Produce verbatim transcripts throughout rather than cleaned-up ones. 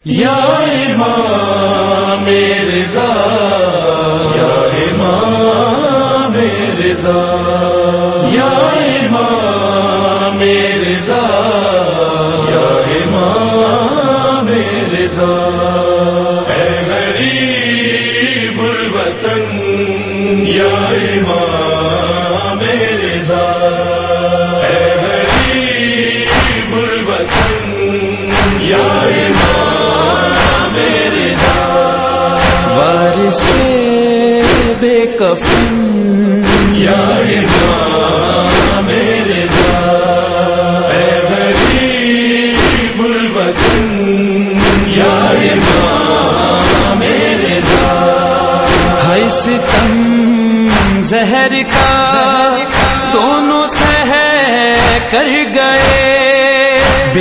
یا امام رضا یا امام رضا یا امام رضا یا امام رضا اے غریب الوطن یا امام رضا اے غریب الوطن یا امام وارث بے کفن یا امام رضا اے غریب الوطن یا امام رضا ہے ستم زہر کا دونوں سہ کر گئے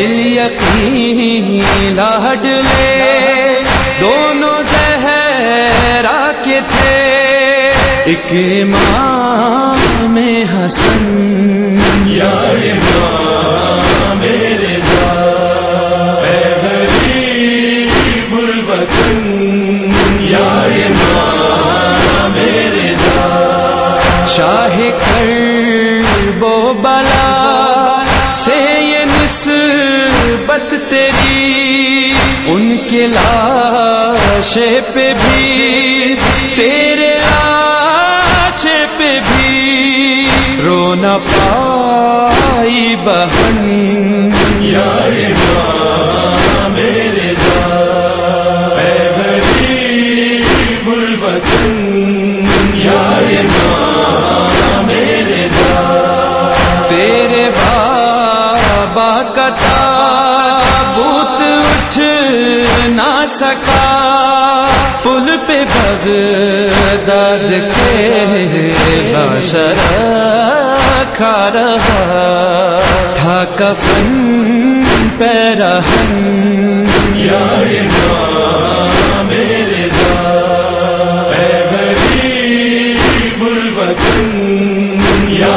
بالیقین لاڈلے دونوں زہرا کے تھے ایک امام حسن یا امام رضا اے غریب الوطن یا امام رضا شاہ کرب و بلا سے یہ نسبت تیری ان کے لاشے پہ بھی تیرے لاشے پہ بھی رو نہ پائی بہن یا امام رضا اے غریب الوطن یا امام رضا تیرے بابا کا تابوت اٹھ نہ سکا پل پہ بغداد کے لاش رکھا رہا تھا کفن پہ رہن یا امام رضا اے غریب الوطن یا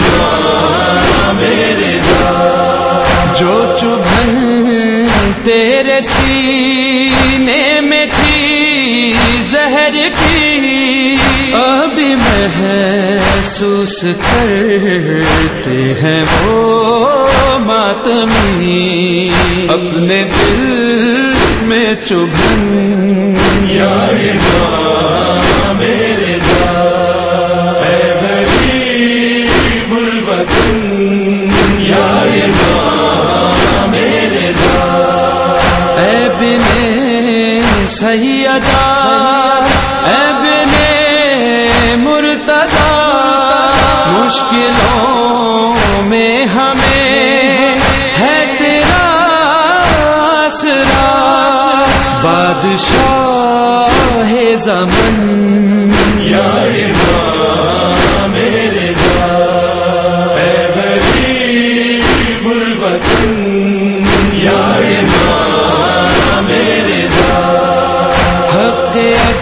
امام رضا جو چبھن تیرے سینے میں تھی زہر کی ابھی محسوس کرتے ہیں وہ ماتمی اپنے دل میں چبھن یا امام رضا اے غریب الوطن یا امام رضا اے بن سیدہ اے بن مرتضی مشکلوں میں ہمیں ہے تیرا آسرا بادشاہ زمن یا امام رضا اے غریب الوطن یا امام رضا حق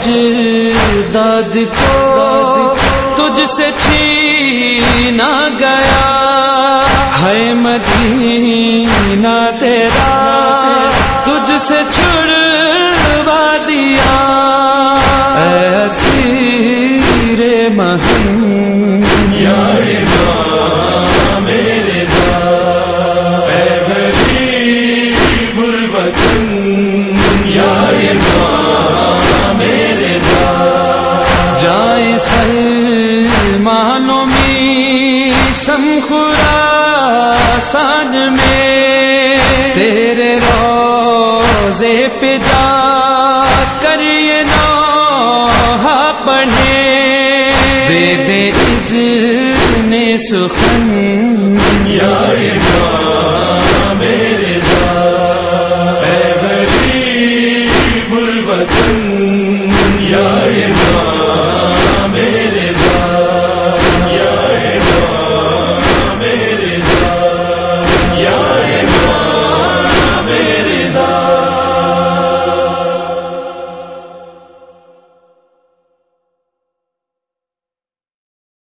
اجداد کو تجھ سے چھینا گیا ہے مدینہ تیرا تجھ سے چھڑوا دیا اے اسیر مہن یا امام رضا اے غریب الوطن یا امام رضا جائے سلمان و میثم خراسان میں تیرے روضے پہ جا کر یہ نوحہ پڑھے دے دے اذن سخن